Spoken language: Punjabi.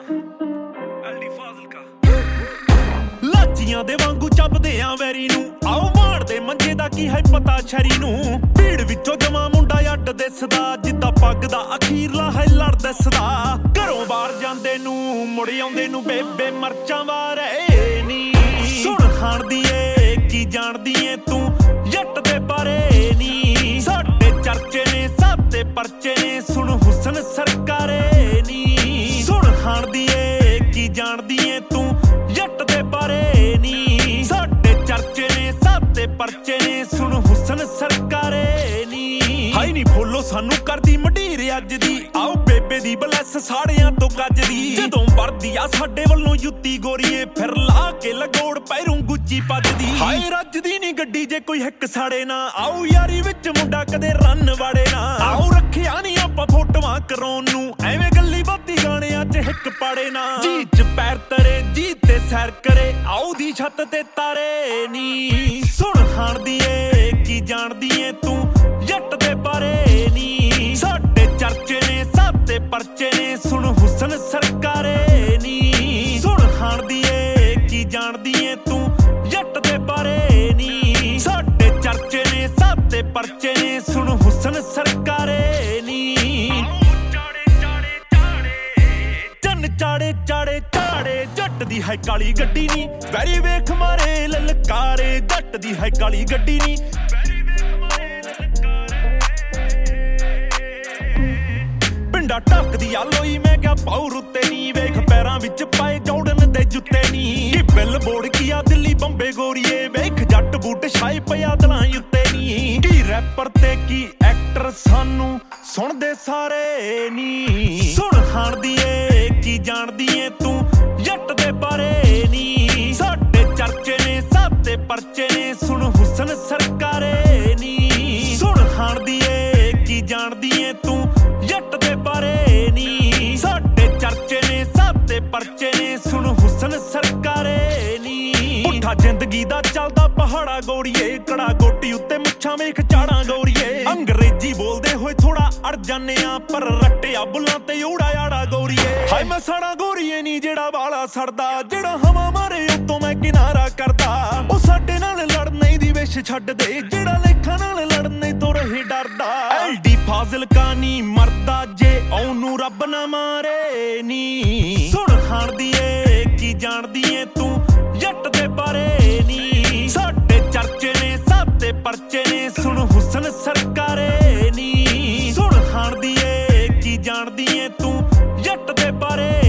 ਲਾਚੀਆਂ ਦੇ ਵਾਂਗੂ ਚੱਬਦੇ ਆ ਵੈਰੀ ਨੂੰ ਆਓ ਮਾਰਦੇ ਮੰਜੇ ਦਾ ਕੀ ਹੈ ਪਤਾ ਸ਼ਰੀ ਨੂੰ ਭੀੜ ਵਿੱਚੋਂ ਜਮਾ ਮੁੰਡਾ ਅੱਡ ਦਿਸਦਾ ਜਿੱਦਾਂ ਪੱਗ ਦਾ ਅਖੀਰਲਾ ਹੈ ਲੜ ਦਿਸਦਾ ਘਰੋਂ ਬਾਹਰ ਜਾਂਦੇ ਨੂੰ ਮੁੜ ਆਉਂਦੇ ਨੂੰ ਬੇਬੇ ਮਰਚਾਂ ਵਾਰੇ ਨੀ ਸੁਣ ਖਾਣਦੀ ਏ ਕੀ ਜਾਣਦੀ ਏ ਤੂੰ ਜੱਟ ਦੇ ਬਾਰੇ ਨੀ ਸਾਡੇ ਚਰਚੇ ਨੇ ਸਾਤੇ ਪਰਚੇ ਨੇ ਸੁਣ ਹੁਸਨ ਸਰਕਾਰੇ ਨੀ ਸੁਣ ਖਾਣਦੀ ਏ ਕੀ ਜਾਣਦੀ ਏ ਤੂੰ ਜੱਟ ਦੇ ਬਾਰੇ ਨੀ ਸਾਡੇ ਚਰਚੇ ਨੇ ਸਾਤੇ ਪਰਚੇ ਨੇ ਸੁਣ ਹੁਸਨ ਸਰਕਾਰੇ ਨੀ ਹਾਈ ਨੀ ਫੋਲੋ ਸਾਨੂੰ ਕਰਦੀ ਮਢੀਰ ਅੱਜ ਦੀ ਆਓ ਬੇਬੇ ਦੀ ਬਲੈਸ ਸਾੜਿਆਂ ਤੋਂ ਗੱਜਦੀ ਜਦੋਂ ਵਰਦੀ ਆ ਸਾਡੇ ਵੱਲੋਂ ਜੁੱਤੀ ਗੋਰੀਏ ਫਿਰ ਲਾ ਕੇ ਲਗੋੜ ਪੈਰੋਂ ਗੁੱਚੀ ਭੱਜਦੀ ਹਾਏ ਰੱਜਦੀ ਨੀ ਗੱਡੀ ਜੇ ਕੋਈ ਹਿੱਕ ਸਾੜੇ ਨਾ ਆਓ ਯਾਰੀ ਵਿੱਚ ਮੁੰਡਾ ਕਦੇ ਰੰਨ ਵਾੜੇ ਨਾ ਆਓ ਰੱਖਿਆ ਨੀ ਆਪਾਂ ਫੋਟੋਆਂ ਕਰਾਉਣ ਨੂੰ ਐਵੇਂ ਗੱਲੀ ਬਾਤੀ ਗਾਣਿਆਂ 'ਚ ਹਿੱਕ ਪਾੜੇ ਨਾ ਜੀ 'ਚ ਪੈਰ ਤਰੇ ਜੀ ਤੇ ਸੈਰ ਕਰੇ ਆਓ ਦੀ ਛੱਤ ਤੇ ਤਾਰੇ ਨੀ ਸੁਣ ਖਾਣਦੀ ਏ ਕੀ ਜਾਣਦੀ ਏ ਤੂੰ ਜੱਟ ਦੇ ਬਾਰੇ ਨੀ ਸਾਡੇ ਚਰਚੇ ਨੇ ਸਾਤੇ ਪਰਚੇ ਨੇ ਸੁਣ ਹੁਸਨ ਸਰਕਾਰੇ ਨੀ ਸੁਣ ਖਾਣਦੀ ਏ ਕੀ ਜਾਣਦੀ ਏ ਤੂੰ ਜੱਟ ਦੇ ਬਾਰੇ ਨੀ ਸਾਡੇ ਚਰਚੇ ਨੇ ਸਾਤੇ ਪਰਚੇ ਨੇ ਸੁਣ ਹੁਸਨ ਸਰਕਾਰੇ ਨੀ ਚਾੜੇ ਚਾੜੇ ਚਾੜੇ ਜੱਟ ਦੀ ਹੈ ਕਾਲੀ ਗੱਡੀ ਨੀ ਵੈਰੀ ਵੇਖ ਮਾਰੇ ਲਲਕਾਰੇ ਜੱਟ ਦੀ ਹੈ ਕਾਲੀ ਗੱਡੀ ਨੀ ਪਿੰਡਾ ਟੱਕਦੀ ਆ ਲੋਈ ਮੈਂ ਕਿਹਾ ਪਾਉ ਰੁੱਤੇ ਨੀ ਵੇਖ ਪੈਰਾਂ ਵਿੱਚ ਪਾਏ ਜੌੜਨ ਦੇ ਜੁੱਤੇ ਨੀ ਕਿ ਬਿੱਲ ਬੋੜ ਕੀ ਆ ਦਿੱਲੀ ਬੰਬੇ ਗੋਰੀਏ ਵੇਖ ਜੱਟ ਬੂਟ ਛਾਏ ਪਿਆ ਦਲਾਂ ਉੱਤੇ ਨੀ ਕੀ ਰੈਪਰ ਤੇ ਕੀ ਐਕਟਰ ਸਾਨੂੰ ਸੁਣਦੇ ਸਾਰੇ ਨੀ ਸੁਣ ਖਾਣਦੀ ਏ ਕੀ ਜਾਣਦੀ ਏ ਤੂੰ ਜੱਟ ਦੇ ਬਾਰੇ ਨੀ ਸਾਡੇ ਚਰਚੇ ਨੇ ਸਾਤੇ ਪਰਚੇ ਨੇ ਸੁਣ ਹੁਸਨ ਸਰਕਾਰੇ ਨੀ ਸੁਣ ਖਾਣਦੀ ਏ ਕੀ ਜਾਣਦੀ ਏ ਤੂੰ ਜੱਟ ਦੇ ਬਾਰੇ ਨੀ ਸਾਡੇ ਚਰਚੇ ਨੇ ਸਾਤੇ ਪਰਚੇ ਨੇ ਸੁਣ ਹੁਸਨ ਸਰਕਾਰੇ ਨੀ ਪੁੱਠਾ ਜ਼ਿੰਦਗੀ ਦਾ ਚੱਲਦਾ ਪਹਾੜਾ ਗੋਰੀਏ ਕੜਾ ਗੋਟੀ ਉੱਤੇ ਮੁੱਛਾਂ ਵੇਖ ਚਾੜਾਂ ਗੋਰੀਏ ਅੰਗਰੇਜ਼ੀ ਬੋਲਦੇ ਹੋਏ ਥੋੜਾ ਅੜ ਜਾਂਦੇ ਆ ਪਰ ਰੱਟਿਆ ਬੁੱਲਾਂ ਤੇ ਊੜਾ ਆੜਾ ਗੋਰੀਏ ਹਾਏ ਮੈਂ ਸਾੜਾ ਗੋਰੀਏ ਨੀ ਜਿਹੜਾ ਵਾਲਾ ਸੜਦਾ ਜਿਹੜਾ ਹਵਾ ਮਾਰੇ ਉਤੋਂ ਮੈਂ ਕਿਨਾਰਾ ਕਰਦਾ ਉਹ ਸਾਡੇ ਨਾਲ ਲੜਨੇ ਦੀ ਵਿਸ਼ ਛੱਡ ਦੇ ਜਿਹੜਾ ਲੇਖਾਂ ਨਾਲ ਲੜਨੇ ਤੋਂ ਰਹੇ ਡਰਦਾ ਐਲਡੀ ਫਾਜ਼ਿਲਕਾ ਨੀ ਮਰਦਾ ਜੇ ਉਹਨੂੰ ਰੱਬ ਨਾ ਮਾਰੇ ਨੀ ਸੁਣ ਖਾਣਦੀ ਏ ਕੀ ਜਾਣਦੀ ਏ ਤੂੰ ਜੱਟ ਦੇ ਬਾਰੇ ਨੀ ਸਾਡੇ ਚਰਚੇ ਨੇ ਸਾਤੇ ਪਰਚੇ ਨੇ ਸੁਣ ਹੁਸਨ ਸਰਕਾਰੇ ਨੀ ਸੁਣ ਖਾਣਦੀ ਏ ਕੀ ਜਾਣਦੀ ਏ ਤੂੰ ਜੱਟ ਦੇ ਬਾਰੇ